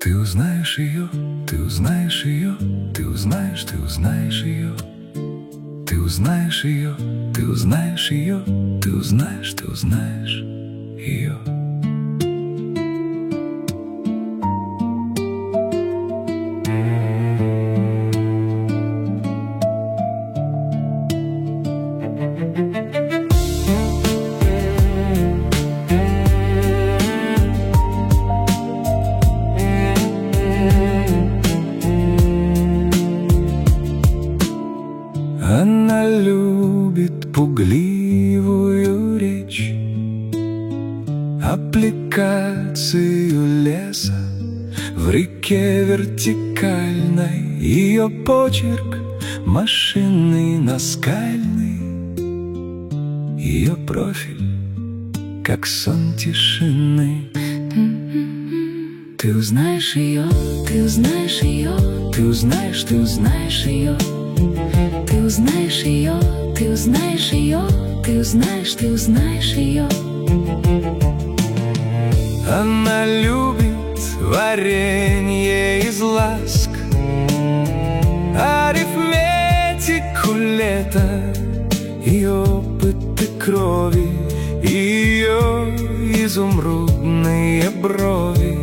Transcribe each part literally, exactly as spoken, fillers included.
Ты узнаешь ее, ты узнаешь ее, ты узнаешь, ты узнаешь ее. Ты узнаешь ее, ты узнаешь ее, ты узнаешь, ты узнаешь ее. Она любит пугливую речь, аппликацию леса в реке вертикальной. Ее почерк машинный, наскальный, ее профиль как сон тишины. Ты узнаешь ее, ты узнаешь ее, ты узнаешь, ты узнаешь ее. Ты узнаешь ее, ты узнаешь ее, ты узнаешь, ты узнаешь ее. Она любит варенье из ласк, арифметику лета, и опыты крови, ее изумрудные брови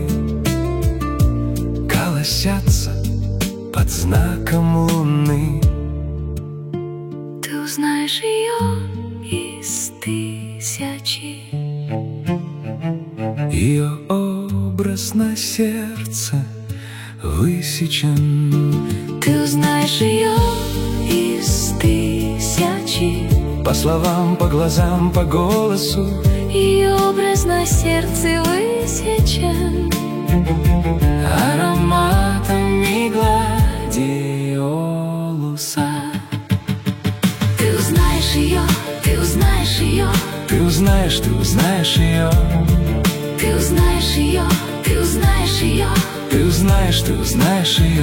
колосятся под знаком луны. Ты узнаешь ее из тысячи. Ее образ на сердце высечен. Ты узнаешь ее из тысячи. По словам, по глазам, по голосу. Ее образ на сердце высечен ароматами гладиолуса. Ты узнаешь ее, ты узнаешь ее. Ты узнаешь, ты узнаешь ее. Ты узнаешь ее, ты узнаешь ее. Ты узнаешь, ты узнаешь ее.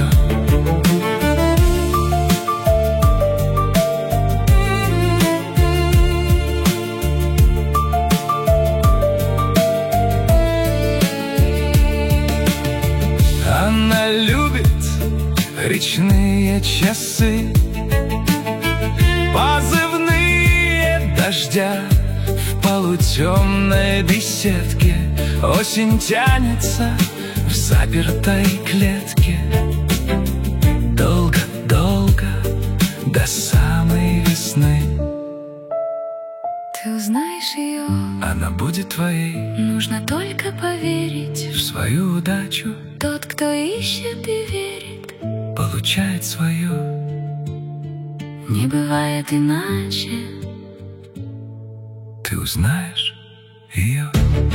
Она любит речные часы, позывные дождя в полутемной беседке. Осень тянется в запертой клетке. Долго-долго до самой весны. Ты узнаешь ее, она будет твоей. Нужно только поверить в свою удачу. Тот, кто ищет и верит, получает свою. Не бывает иначе. Ты узнаешь ее.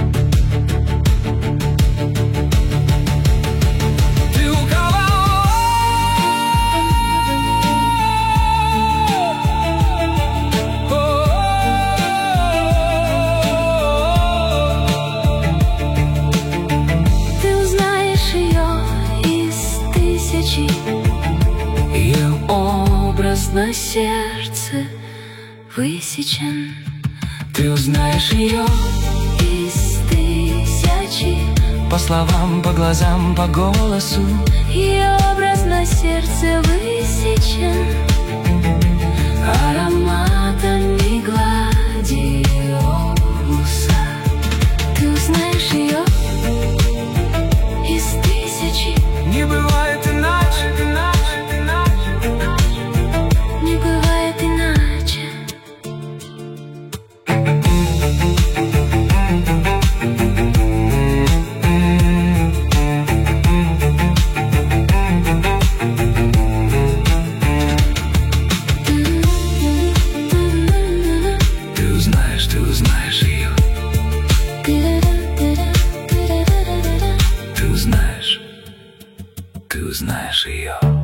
Ее образ на сердце высечен. Ты узнаешь ее из тысячи. По словам, по глазам, по голосу. Ее образ на сердце высечен ароматами гладиолуса. Ты узнаешь ее из тысячи. Не бывает иначе, иначе, иначе, иначе. Не бывает иначе. Ты узнаешь, ты узнаешь ее. Ты узнаешь, ты узнаешь ее.